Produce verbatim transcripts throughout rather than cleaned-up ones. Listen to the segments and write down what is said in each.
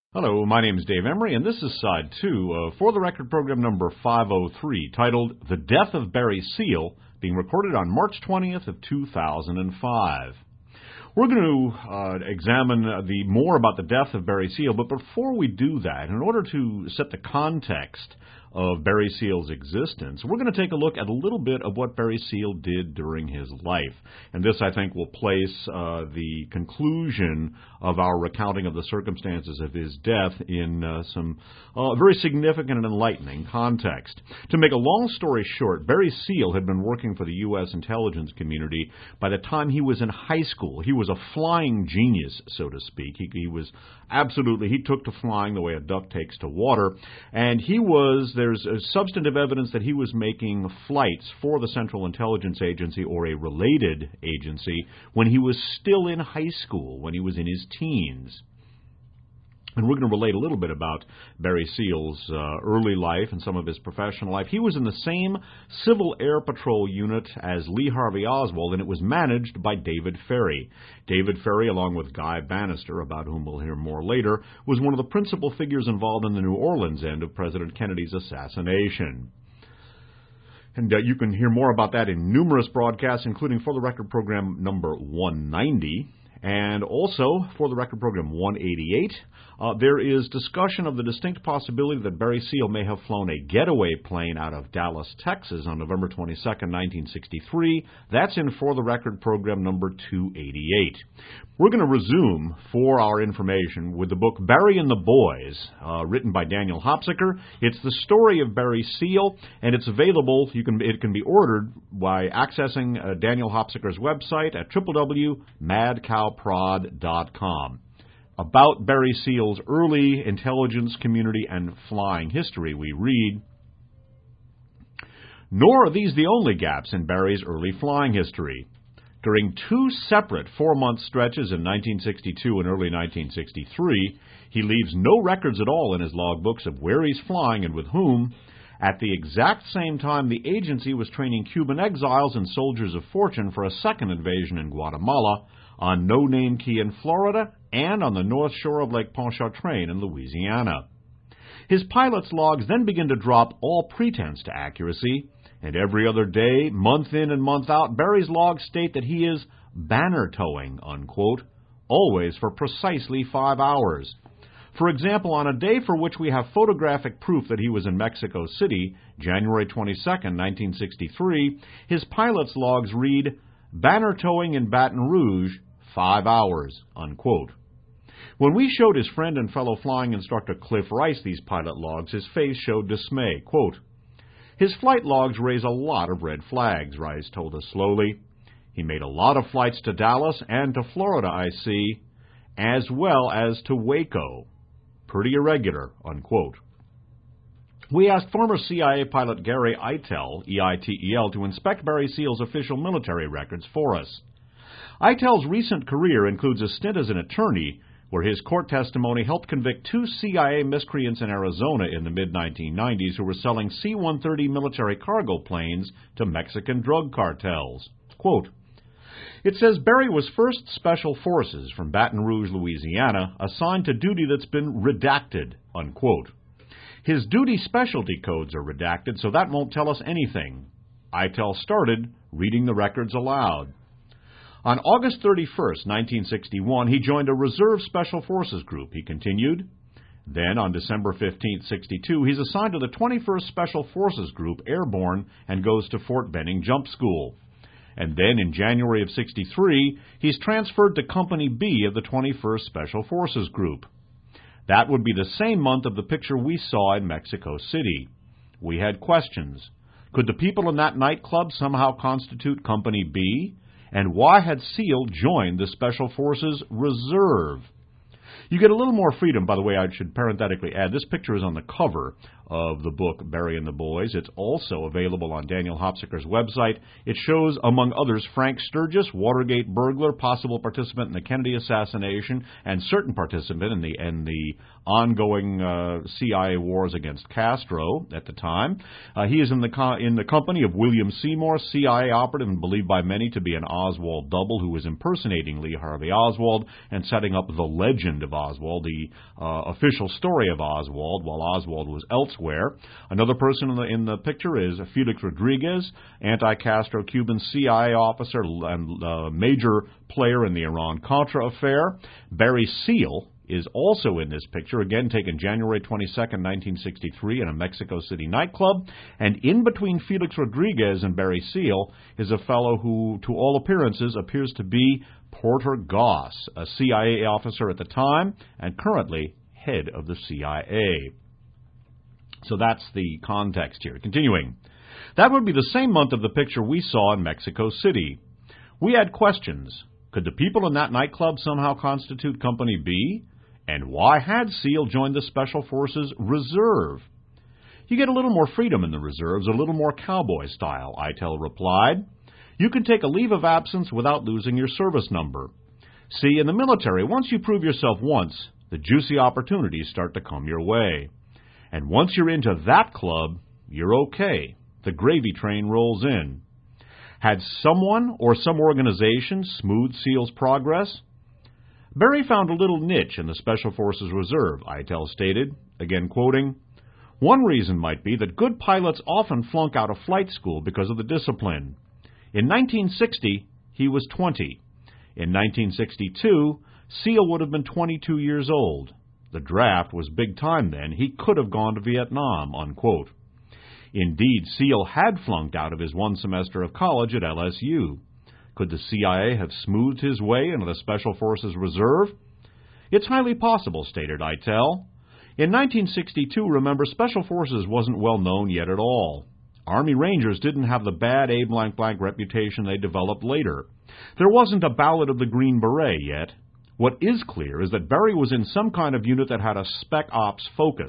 Hello, my name is Dave Emery, and this is Side two of For the Record program number five oh three, titled The Death of Barry Seal, being recorded on March twentieth of two thousand five. We're going to uh, examine the more about the death of Barry Seal, but before we do that, in order to set the context of Barry Seal's existence, we're going to take a look at a little bit of what Barry Seal did during his life. And this, I think, will place uh, the conclusion of our recounting of the circumstances of his death in uh, some uh, very significant and enlightening context. To make a long story short, Barry Seal had been working for the U S intelligence community by the time he was in high school. He was a flying genius, so to speak. He, he was absolutely, he took to flying the way a duck takes to water, and he was, there's a substantive evidence that he was making flights for the Central Intelligence Agency or a related agency when he was still in high school, when he was in his teens. And we're going to relate a little bit about Barry Seal's uh, early life and some of his professional life. He was in the same Civil Air Patrol unit as Lee Harvey Oswald, and it was managed by David Ferrie. David Ferrie, along with Guy Bannister, about whom we'll hear more later, was one of the principal figures involved in the New Orleans end of President Kennedy's assassination. And uh, you can hear more about that in numerous broadcasts, including For the Record program number one ninety. And also, For the Record program one eighty-eight, uh, there is discussion of the distinct possibility that Barry Seal may have flown a getaway plane out of Dallas, Texas on November twenty-second, nineteen sixty-three. That's in For the Record program number two eighty-eight. We're going to resume for our information with the book Barry and the Boys, uh, written by Daniel Hopsicker. It's the story of Barry Seal, and it's available. You can it can be ordered by accessing uh, Daniel Hopsicker's website at w w w dot mad cow prod dot com. About Barry Seal's early intelligence community and flying history, we read, "Nor are these the only gaps in Barry's early flying history. During two separate four-month stretches in nineteen sixty-two and early nineteen sixty-three, he leaves no records at all in his logbooks of where he's flying and with whom. At the exact same time, the agency was training Cuban exiles and soldiers of fortune for a second invasion in Guatemala, on No Name Key in Florida, and on the north shore of Lake Pontchartrain in Louisiana. His pilot's logs then begin to drop all pretense to accuracy, and every other day, month in and month out, Barry's logs state that he is banner towing, unquote, always for precisely five hours. For example, on a day for which we have photographic proof that he was in Mexico City, January twenty-second, nineteen sixty-three, his pilot's logs read, banner towing in Baton Rouge, five hours, unquote. When we showed his friend and fellow flying instructor Cliff Rice these pilot logs, his face showed dismay. Quote, his flight logs raise a lot of red flags, Rice told us slowly. He made a lot of flights to Dallas and to Florida, I see, as well as to Waco. Pretty irregular, unquote. We asked former C I A pilot Gary Eitel, E I T E L, to inspect Barry Seal's official military records for us. Eitel's recent career includes a stint as an attorney, where his court testimony helped convict two C I A miscreants in Arizona in the mid nineteen nineties who were selling C one thirty military cargo planes to Mexican drug cartels. Quote, it says Barry was first Special Forces from Baton Rouge, Louisiana, assigned to duty that's been redacted, unquote. His duty specialty codes are redacted, so that won't tell us anything. Eitel started reading the records aloud. On August thirty-first, nineteen sixty-one, he joined a Reserve Special Forces group, he continued. Then, on December fifteenth, sixty-two, he's assigned to the twenty-first Special Forces Group, Airborne, and goes to Fort Benning Jump School. And then, in January of sixty-three, he's transferred to Company B of the twenty-first Special Forces Group. That would be the same month of the picture we saw in Mexico City. We had questions. Could the people in that nightclub somehow constitute Company B? And why had Seal joined the Special Forces Reserve? You get a little more freedom, by the way, I should parenthetically add. This picture is on the cover of the book, Barry and the Boys. It's also available on Daniel Hopsicker's website. It shows, among others, Frank Sturgis, Watergate burglar, possible participant in the Kennedy assassination, and certain participant in the, in the ongoing uh, C I A wars against Castro at the time. Uh, he is in the, co- in the company of William Seymour, C I A operative and believed by many to be an Oswald double who was impersonating Lee Harvey Oswald and setting up the legend of Oswald, the uh, official story of Oswald, while Oswald was elsewhere. Another person in the, in the picture is Felix Rodriguez, anti-Castro Cuban C I A officer and uh, major player in the Iran-Contra affair. Barry Seal is also in this picture, again taken January twenty-second, nineteen sixty-three in a Mexico City nightclub. And in between Felix Rodriguez and Barry Seal is a fellow who, to all appearances, appears to be Porter Goss, a C I A officer at the time and currently head of the C I A. So that's the context here. Continuing. That would be the same month of the picture we saw in Mexico City. We had questions. Could the people in that nightclub somehow constitute Company B? And why had Seal joined the Special Forces Reserve? You get a little more freedom in the reserves, a little more cowboy style, Eitel replied. You can take a leave of absence without losing your service number. See, in the military, once you prove yourself once, the juicy opportunities start to come your way. And once you're into that club, you're okay. The gravy train rolls in. Had someone or some organization smoothed Seal's progress? Barry found a little niche in the Special Forces Reserve, Eitel stated, again quoting, One reason might be that good pilots often flunk out of flight school because of the discipline. In nineteen sixty, he was twenty. In nineteen sixty-two, Seal would have been twenty-two years old. The draft was big time then. He could have gone to Vietnam, unquote. Indeed, Seal had flunked out of his one semester of college at L S U. Could the C I A have smoothed his way into the Special Forces Reserve? It's highly possible, stated Eitel. In nineteen sixty-two, remember, Special Forces wasn't well known yet at all. Army Rangers didn't have the bad A blank blank reputation they developed later. There wasn't a Ballad of the Green Beret yet. What is clear is that Barry was in some kind of unit that had a Spec Ops focus.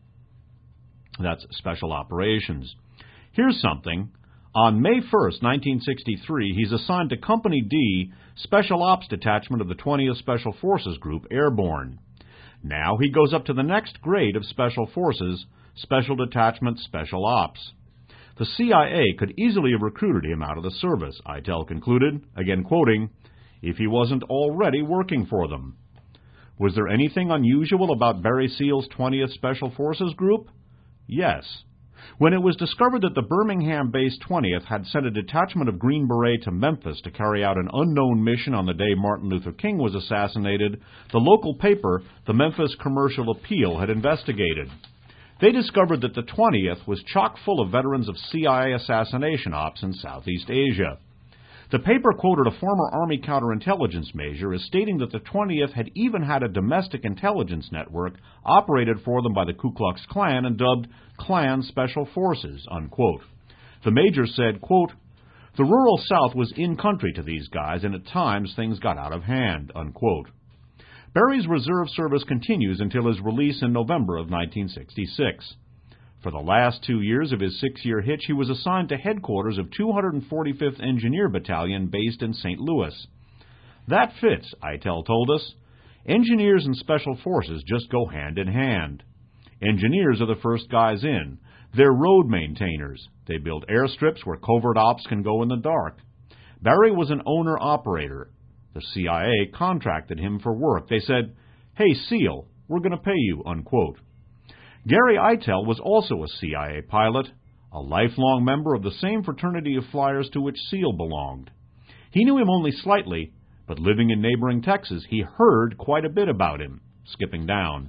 That's Special Operations. Here's something. On May first, nineteen sixty-three, he's assigned to Company D, Special Ops Detachment of the twentieth Special Forces Group, Airborne. Now he goes up to the next grade of Special Forces, Special Detachment Special Ops. The C I A could easily have recruited him out of the service, Eitel concluded, again quoting, if he wasn't already working for them. Was there anything unusual about Barry Seal's twentieth Special Forces Group? Yes. When it was discovered that the Birmingham-based twentieth had sent a detachment of Green Beret to Memphis to carry out an unknown mission on the day Martin Luther King was assassinated, the local paper, the Memphis Commercial Appeal, had investigated. They discovered that the twentieth was chock full of veterans of C I A assassination ops in Southeast Asia. The paper quoted a former Army counterintelligence major as stating that the twentieth had even had a domestic intelligence network operated for them by the Ku Klux Klan and dubbed Klan Special Forces, unquote. The major said, quote, the rural South was in country to these guys, and at times things got out of hand, unquote. Barry's reserve service continues until his release in November of nineteen sixty-six. For the last two years of his six-year hitch, he was assigned to headquarters of two hundred forty-fifth Engineer Battalion based in Saint Louis. That fits, Eitel told us. Engineers and Special Forces just go hand in hand. Engineers are the first guys in. They're road maintainers. They build airstrips where covert ops can go in the dark. Barry was an owner-operator. The C I A contracted him for work. They said, hey, Seal, we're going to pay you, unquote. Gary Eitel was also a C I A pilot, a lifelong member of the same fraternity of flyers to which Seal belonged. He knew him only slightly, but living in neighboring Texas, he heard quite a bit about him, skipping down.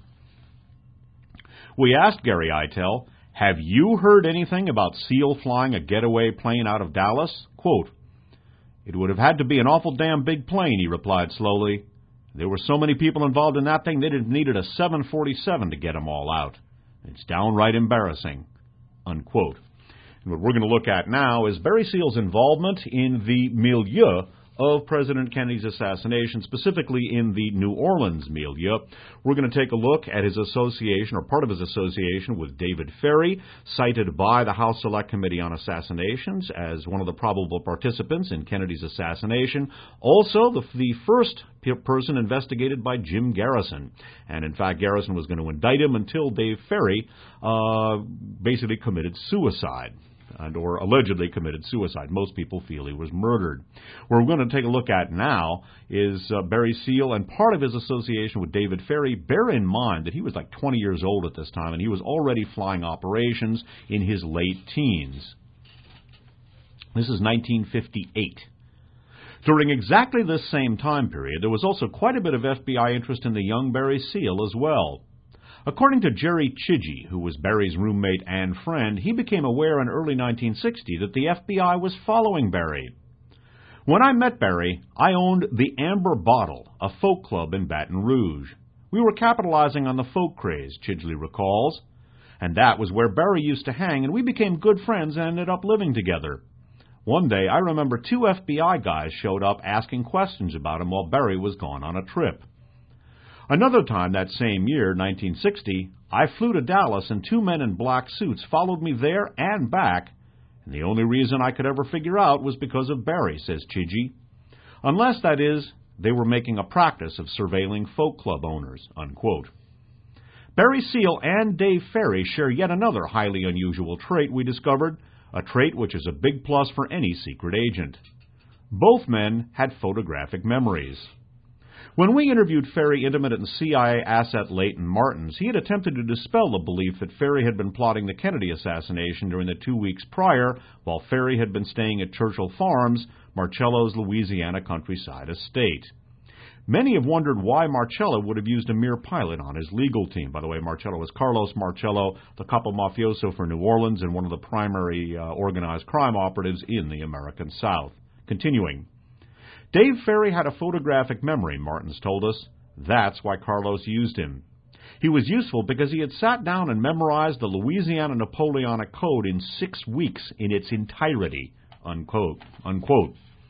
We asked Gary Eitel, have you heard anything about Seal flying a getaway plane out of Dallas? Quote, it would have had to be an awful damn big plane, he replied slowly. There were so many people involved in that thing, they'd have needed a seven forty-seven to get them all out. It's downright embarrassing, unquote. And what we're going to look at now is Barry Seal's involvement in the milieu of President Kennedy's assassination, specifically in the New Orleans milieu. We're going to take a look at his association, or part of his association, with David Ferrie, cited by the House Select Committee on Assassinations as one of the probable participants in Kennedy's assassination. Also, the, the first person investigated by Jim Garrison. And in fact, Garrison was going to indict him until Dave Ferrie uh, basically committed suicide. and or allegedly committed suicide. Most people feel he was murdered. What we're going to take a look at now is uh, Barry Seal and part of his association with David Ferrie. Bear in mind that he was like twenty years old at this time, and he was already flying operations in his late teens. This is nineteen fifty-eight. During exactly this same time period, there was also quite a bit of F B I interest in the young Barry Seal as well. According to Jerry Chidgey, who was Barry's roommate and friend, he became aware in early nineteen sixty that the F B I was following Barry. When I met Barry, I owned the Amber Bottle, a folk club in Baton Rouge. We were capitalizing on the folk craze, Chidgey recalls, and that was where Barry used to hang, and we became good friends and ended up living together. One day, I remember two F B I guys showed up asking questions about him while Barry was gone on a trip. Another time that same year, nineteen sixty, I flew to Dallas and two men in black suits followed me there and back, and the only reason I could ever figure out was because of Barry, says Chidgey. Unless, that is, they were making a practice of surveilling folk club owners, unquote. Barry Seal and Dave Ferrie share yet another highly unusual trait we discovered, a trait which is a big plus for any secret agent. Both men had photographic memories. When we interviewed Ferrie intimate and C I A asset Leighton Martins, he had attempted to dispel the belief that Ferrie had been plotting the Kennedy assassination during the two weeks prior, while Ferrie had been staying at Churchill Farms, Marcello's Louisiana countryside estate. Many have wondered why Marcello would have used a mere pilot on his legal team. By the way, Marcello is Carlos Marcello, the capo mafioso for New Orleans and one of the primary uh, organized crime operatives in the American South. Continuing. Dave Ferrie had a photographic memory, Martins told us. That's why Carlos used him. He was useful because he had sat down and memorized the Louisiana Napoleonic Code in six weeks in its entirety, unquote. unquote.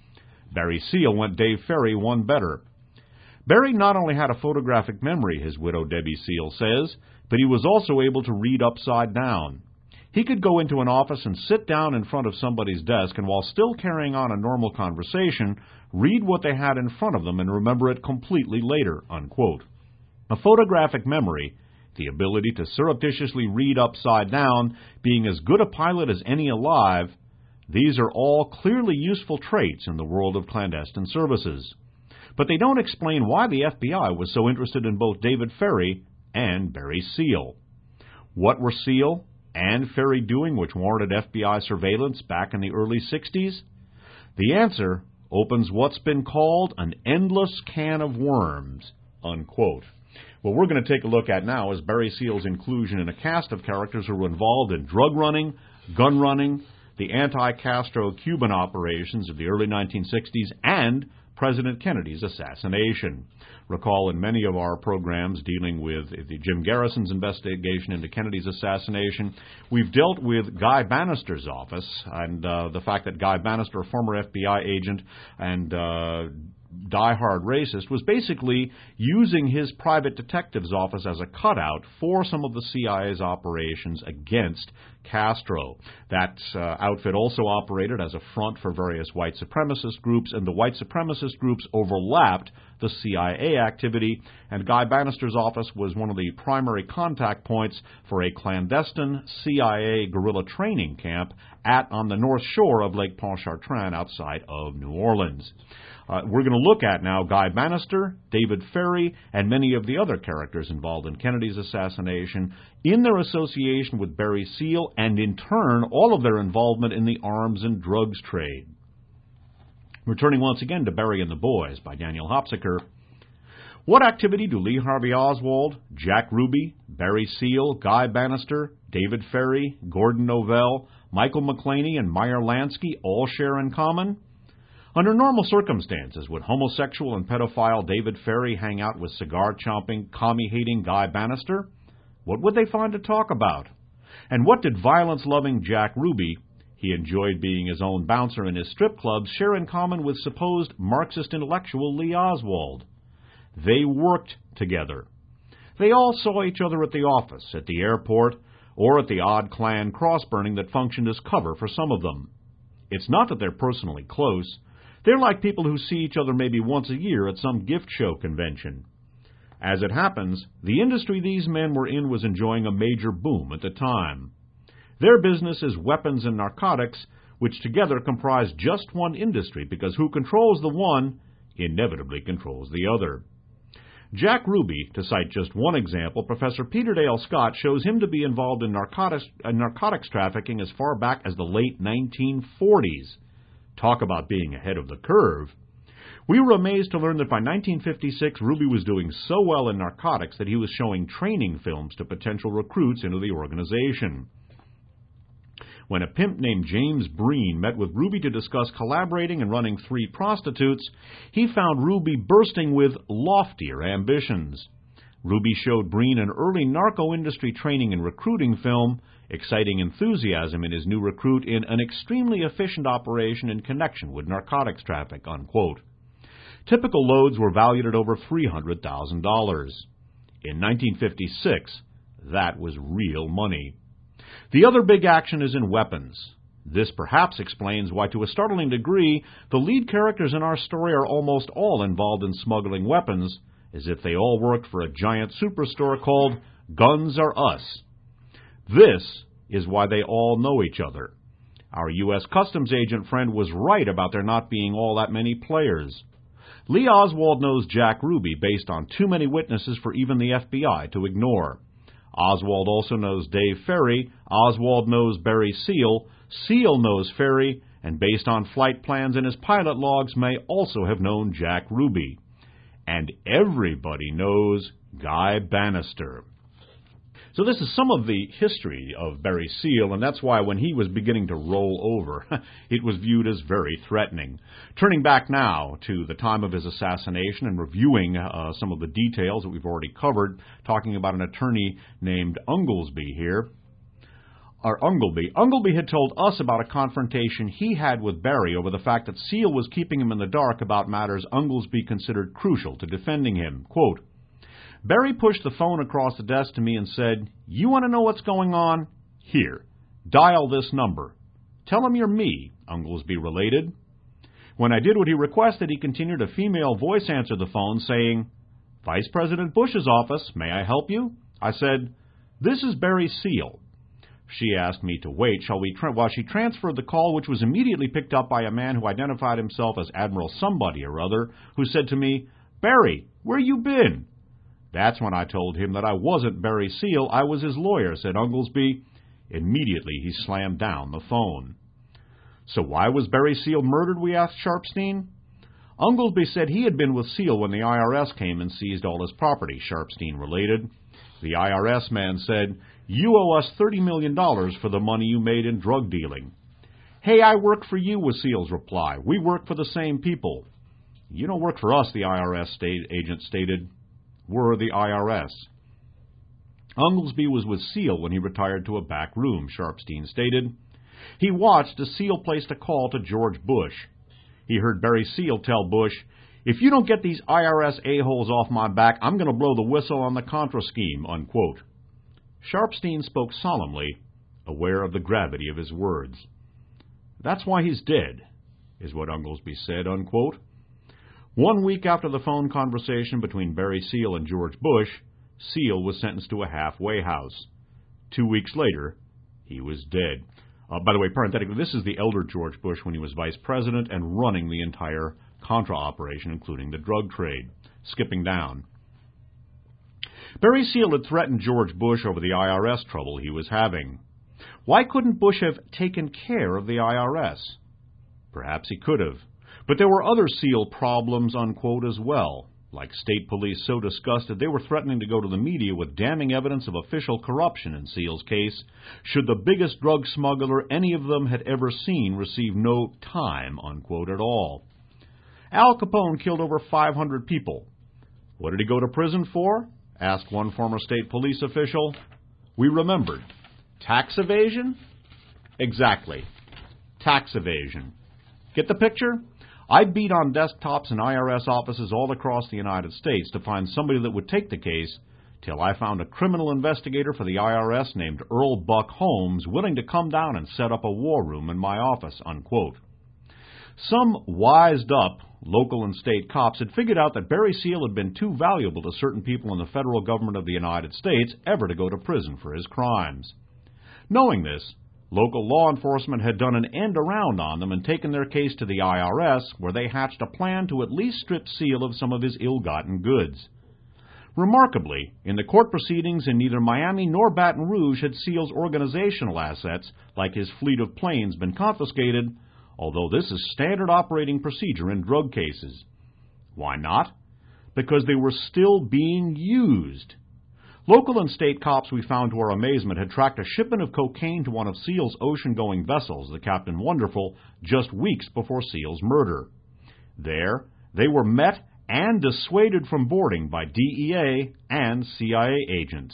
Barry Seal went Dave Ferrie one better. Barry not only had a photographic memory, his widow Debbie Seal says, but he was also able to read upside down. He could go into an office and sit down in front of somebody's desk and while still carrying on a normal conversation, read what they had in front of them and remember it completely later, unquote. A photographic memory, the ability to surreptitiously read upside down, being as good a pilot as any alive, these are all clearly useful traits in the world of clandestine services. But they don't explain why the F B I was so interested in both David Ferrie and Barry Seal. What were Seal and Ferrie doing which warranted F B I surveillance back in the early sixties? The answer opens what's been called an endless can of worms, unquote. What we're going to take a look at now is Barry Seal's inclusion in a cast of characters who were involved in drug running, gun running, the anti-Castro Cuban operations of the early nineteen sixties, and President Kennedy's assassination. Recall in many of our programs dealing with the Jim Garrison's investigation into Kennedy's assassination, we've dealt with Guy Bannister's office and uh, the fact that Guy Bannister, a former F B I agent and uh, diehard racist, was basically using his private detective's office as a cutout for some of the C I A's operations against Castro. That uh, outfit also operated as a front for various white supremacist groups, and the white supremacist groups overlapped the C I A activity, and Guy Bannister's office was one of the primary contact points for a clandestine C I A guerrilla training camp at on the north shore of Lake Pontchartrain outside of New Orleans. Uh, we're going to look at now Guy Bannister, David Ferrie, and many of the other characters involved in Kennedy's assassination in their association with Barry Seal, and in turn, all of their involvement in the arms and drugs trade. Returning once again to Barry and the Boys by Daniel Hopsicker. What activity do Lee Harvey Oswald, Jack Ruby, Barry Seal, Guy Bannister, David Ferrie, Gordon Novell, Michael McClaney, and Meyer Lansky all share in common? Under normal circumstances, would homosexual and pedophile David Ferrie hang out with cigar-chomping, commie-hating Guy Bannister? What would they find to talk about? And what did violence-loving Jack Ruby, he enjoyed being his own bouncer in his strip clubs, share in common with supposed Marxist intellectual Lee Oswald? They worked together. They all saw each other at the office, at the airport, or at the odd Klan cross-burning that functioned as cover for some of them. It's not that they're personally close. They're like people who see each other maybe once a year at some gift show convention. As it happens, the industry these men were in was enjoying a major boom at the time. Their business is weapons and narcotics, which together comprise just one industry, because who controls the one inevitably controls the other. Jack Ruby, to cite just one example, Professor Peter Dale Scott shows him to be involved in narcotics, uh, narcotics trafficking as far back as the late nineteen forties. Talk about being ahead of the curve. We were amazed to learn that by nineteen fifty-six, Ruby was doing so well in narcotics that he was showing training films to potential recruits into the organization. When a pimp named James Breen met with Ruby to discuss collaborating and running three prostitutes, he found Ruby bursting with loftier ambitions. Ruby showed Breen an early narco-industry training and recruiting film, exciting enthusiasm in his new recruit in an extremely efficient operation in connection with narcotics traffic, unquote. Typical loads were valued at over three hundred thousand dollars. In nineteen fifty-six, that was real money. The other big action is in weapons. This perhaps explains why, to a startling degree, the lead characters in our story are almost all involved in smuggling weapons, as if they all worked for a giant superstore called Guns R Us. This is why they all know each other. Our U S Customs agent friend was right about there not being all that many players. Lee Oswald knows Jack Ruby based on too many witnesses for even the F B I to ignore. Oswald also knows Dave Ferry, Oswald knows Barry Seal, Seal knows Ferry, and based on flight plans and his pilot logs may also have known Jack Ruby. And everybody knows Guy Bannister. So this is some of the history of Barry Seal, and that's why when he was beginning to roll over, it was viewed as very threatening. Turning back now to the time of his assassination and reviewing uh, some of the details that we've already covered, talking about an attorney named Unglesby here. Or Ungleby. Ungleby had told us about a confrontation he had with Barry over the fact that Seal was keeping him in the dark about matters Unglesby considered crucial to defending him. Quote, Barry pushed the phone across the desk to me and said, "You want to know what's going on? Here, dial this number. Tell him you're me," Unglesby related. When I did what he requested, he continued a female voice answered the phone saying, "Vice President Bush's office, may I help you?" I said, "This is Barry Seal." She asked me to wait shall we tra- while she transferred the call, which was immediately picked up by a man who identified himself as Admiral somebody or other, who said to me, "Barry, where you been?" That's when I told him that I wasn't Barry Seal, I was his lawyer, said Unglesby. Immediately he slammed down the phone. So why was Barry Seal murdered, we asked Sharpstein. Unglesby said he had been with Seal when the I R S came and seized all his property, Sharpstein related. The I R S man said, "You owe us thirty million dollars for the money you made in drug dealing." "Hey, I work for you," was Seal's reply. "We work for the same people." "You don't work for us," the I R S state agent stated. "We're the I R S." Unglesby was with Seal when he retired to a back room, Sharpstein stated. He watched as Seal placed a call to George Bush. He heard Barry Seal tell Bush, "If you don't get these I R S a-holes off my back, I'm going to blow the whistle on the Contra scheme," unquote. Sharpstein spoke solemnly, aware of the gravity of his words. "That's why he's dead," is what Unglesby said, unquote. One week after the phone conversation between Barry Seal and George Bush, Seal was sentenced to a halfway house. Two weeks later, he was dead. Uh, by the way, parenthetically, this is the elder George Bush when he was vice president and running the entire Contra operation, including the drug trade. Skipping down. Barry Seal had threatened George Bush over the I R S trouble he was having. Why couldn't Bush have taken care of the I R S? Perhaps he could have. But there were other Seal problems, unquote, as well. Like state police so disgusted they were threatening to go to the media with damning evidence of official corruption in Seal's case, should the biggest drug smuggler any of them had ever seen receive no time, unquote, at all. Al Capone killed over five hundred people. What did he go to prison for? Asked one former state police official. We remembered. Tax evasion? Exactly. Tax evasion. Get the picture? I beat on desktops in I R S offices all across the United States to find somebody that would take the case, till I found a criminal investigator for the I R S named Earl Buck Holmes willing to come down and set up a war room in my office, unquote. Some wised-up local and state cops had figured out that Barry Seal had been too valuable to certain people in the federal government of the United States ever to go to prison for his crimes. Knowing this, Local law enforcement had done an end around on them and taken their case to the I R S, where they hatched a plan to at least strip Seal of some of his ill-gotten goods. Remarkably, in the court proceedings in neither Miami nor Baton Rouge had Seal's organizational assets, like his fleet of planes, been confiscated, although this is standard operating procedure in drug cases. Why not? Because they were still being used. Local and state cops, we found to our amazement, had tracked a shipment of cocaine to one of Seal's ocean-going vessels, the Captain Wonderful, just weeks before Seal's murder. There, they were met and dissuaded from boarding by D E A and C I A agents.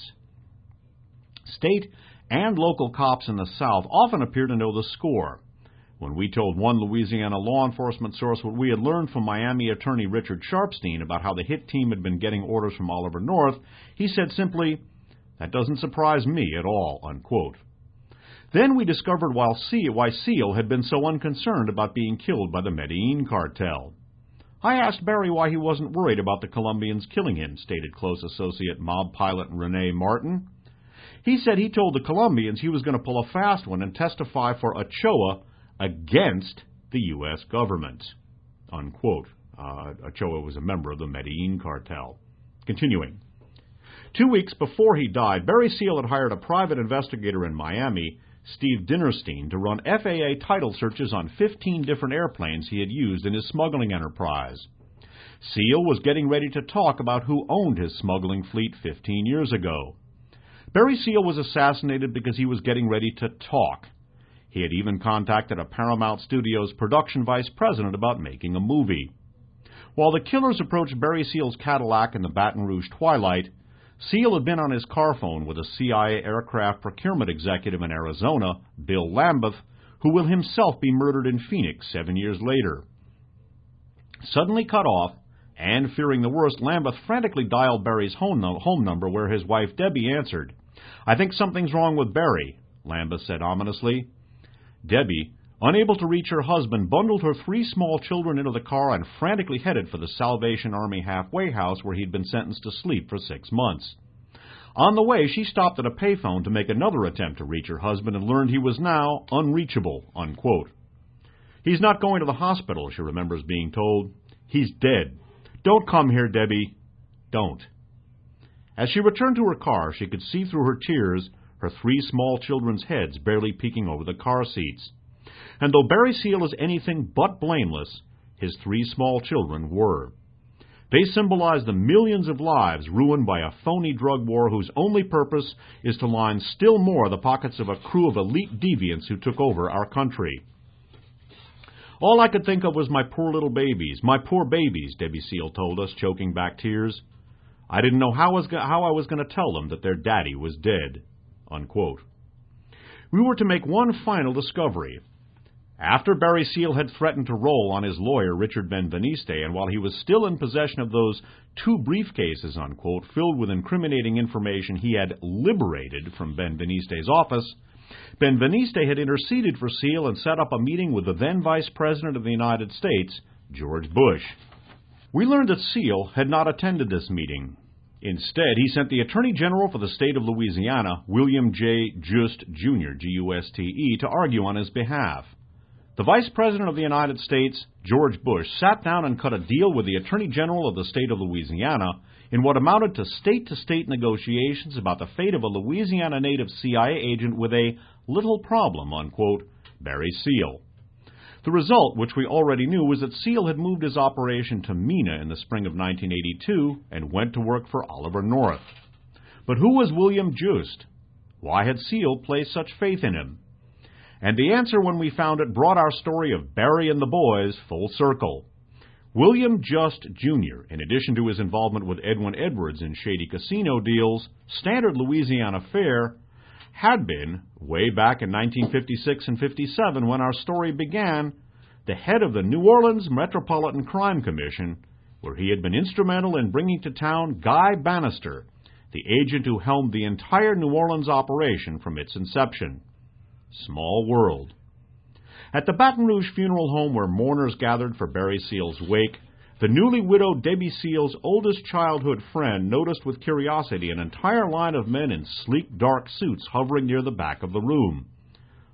State and local cops in the South often appear to know the score. When we told one Louisiana law enforcement source what we had learned from Miami attorney Richard Sharpstein about how the hit team had been getting orders from Oliver North, he said simply, "That doesn't surprise me at all," unquote. Then we discovered why Seal had been so unconcerned about being killed by the Medellin cartel. "I asked Barry why he wasn't worried about the Colombians killing him," stated close associate mob pilot Rene Martin. "He said he told the Colombians he was going to pull a fast one and testify for Ochoa against the U S government," unquote. Uh, Ochoa was a member of the Medellin cartel. Continuing. Two weeks before he died, Barry Seal had hired a private investigator in Miami, Steve Dinerstein, to run F A A title searches on fifteen different airplanes he had used in his smuggling enterprise. Seal was getting ready to talk about who owned his smuggling fleet fifteen years ago. Barry Seal was assassinated because he was getting ready to talk. He had even contacted a Paramount Studios production vice president about making a movie. While the killers approached Barry Seal's Cadillac in the Baton Rouge twilight, Seal had been on his car phone with a C I A aircraft procurement executive in Arizona, Bill Lambeth, who will himself be murdered in Phoenix seven years later. Suddenly cut off, and fearing the worst, Lambeth frantically dialed Barry's home, no- home number, where his wife Debbie answered. "I think something's wrong with Barry," Lambeth said ominously. Debbie, unable to reach her husband, bundled her three small children into the car and frantically headed for the Salvation Army halfway house where he'd been sentenced to sleep for six months. On the way, she stopped at a payphone to make another attempt to reach her husband and learned he was now unreachable, unquote. "He's not going to the hospital," she remembers being told. "He's dead. Don't come here, Debbie. Don't." As she returned to her car, she could see through her tears her three small children's heads barely peeking over the car seats. And though Barry Seal is anything but blameless, his three small children were. They symbolize the millions of lives ruined by a phony drug war whose only purpose is to line still more the pockets of a crew of elite deviants who took over our country. "All I could think of was my poor little babies, my poor babies," Debbie Seal told us, choking back tears. "I didn't know how I was, how I was going to tell them that their daddy was dead," unquote. We were to make one final discovery. After Barry Seal had threatened to roll on his lawyer, Richard Benveniste, and while he was still in possession of those two briefcases, unquote, filled with incriminating information he had liberated from Benveniste's office, Benveniste had interceded for Seal and set up a meeting with the then Vice President of the United States, George Bush. We learned that Seal had not attended this meeting. Instead, he sent the Attorney General for the state of Louisiana, William J. Just, Junior, G U S T E, to argue on his behalf. The Vice President of the United States, George Bush, sat down and cut a deal with the Attorney General of the state of Louisiana in what amounted to state-to-state negotiations about the fate of a Louisiana native C I A agent with a little problem, unquote, Barry Seal. The result, which we already knew, was that Seal had moved his operation to Mena in the spring of nineteen eighty-two and went to work for Oliver North. But who was William Just? Why had Seal placed such faith in him? And the answer, when we found it, brought our story of Barry and the boys full circle. William Just, Junior, in addition to his involvement with Edwin Edwards in shady casino deals, standard Louisiana fare, had been, way back in nineteen fifty-six and fifty-seven when our story began, the head of the New Orleans Metropolitan Crime Commission, where he had been instrumental in bringing to town Guy Bannister, the agent who helmed the entire New Orleans operation from its inception. Small world. At the Baton Rouge funeral home where mourners gathered for Barry Seal's wake, the newly widowed Debbie Seal's oldest childhood friend noticed with curiosity an entire line of men in sleek dark suits hovering near the back of the room.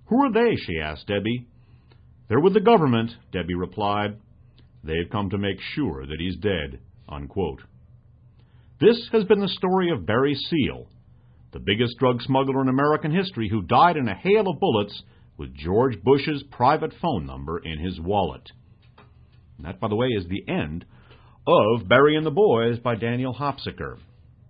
"Who are they?" she asked Debbie. "They're with the government," Debbie replied. "They've come to make sure that he's dead." Unquote. This has been the story of Barry Seal, the biggest drug smuggler in American history who died in a hail of bullets with George Bush's private phone number in his wallet. And that, by the way, is the end of Barry and the Boys by Daniel Hopsicker.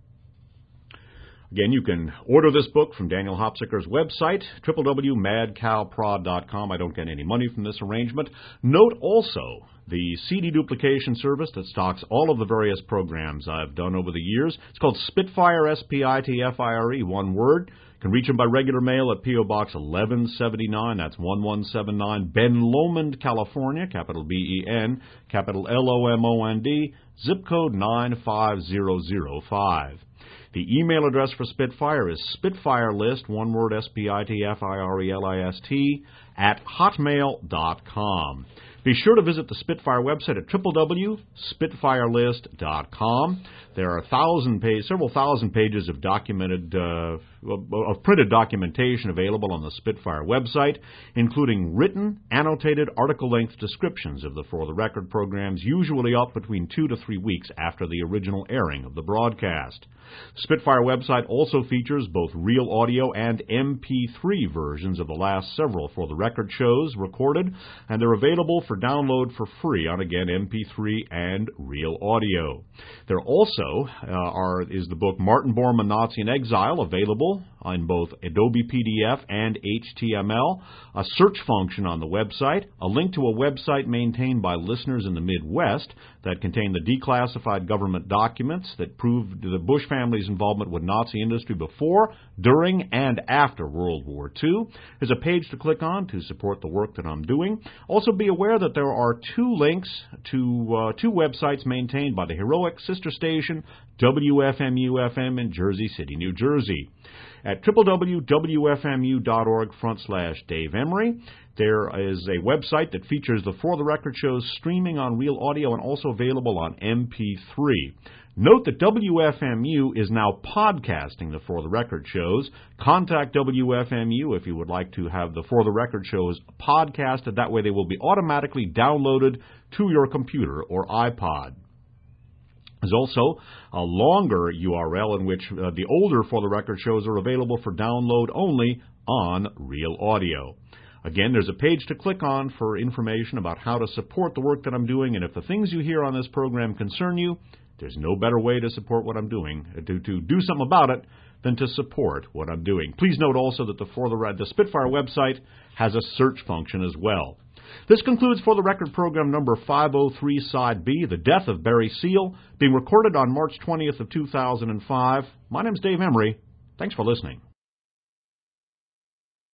Again, you can order this book from Daniel Hopsicker's website, w w w dot mad cow prod dot com. I don't get any money from this arrangement. Note also the C D duplication service that stocks all of the various programs I've done over the years. It's called Spitfire, S P I T F I R E, one word. You can reach them by regular mail at P O. Box eleven seventy-nine, that's one one seven nine, Ben Lomond, California, capital B E N, capital L O M O N D, zip code nine five zero zero five. The email address for Spitfire is spitfirelist, one word, S P I T F I R E L I S T, at hotmail dot com. Be sure to visit the Spitfire website at w w w dot spitfirelist dot com. There are a thousand page, several thousand pages of documented, uh, of printed documentation available on the Spitfire website, including written, annotated, article-length descriptions of the For the Record programs, usually up between two to three weeks after the original airing of the broadcast. The Spitfire website also features both real audio and M P three versions of the last several For the Record shows recorded, and they're available for download for free on, again, M P three and real audio. There also uh, are is the book Martin Bormann, Nazi in Exile, available in both Adobe P D F and H T M L, a search function on the website, a link to a website maintained by listeners in the Midwest that contain the declassified government documents that proved the Bush family's involvement with Nazi industry before, during, and after World War Two. There's a page to click on to support the work that I'm doing. Also be aware that there are two links to uh, two websites maintained by the heroic sister station W F M U F M in Jersey City, New Jersey. At w w w dot w f m u dot org front slash Dave Emery, there is a website that features the For the Record shows streaming on real audio and also available on M P three. Note that W F M U is now podcasting the For the Record shows. Contact W F M U if you would like to have the For the Record shows podcasted. That way they will be automatically downloaded to your computer or iPod. There's also a longer U R L in which uh, the older For the Record shows are available for download only on Real Audio. Again, there's a page to click on for information about how to support the work that I'm doing, and if the things you hear on this program concern you, there's no better way to support what I'm doing, to, to do something about it, than to support what I'm doing. Please note also that the, For the, the Spitfire website has a search function as well. This concludes For the Record program number five oh three, Side B, The Death of Barry Seal, being recorded on March twentieth of two thousand five. My name's Dave Emery. Thanks for listening.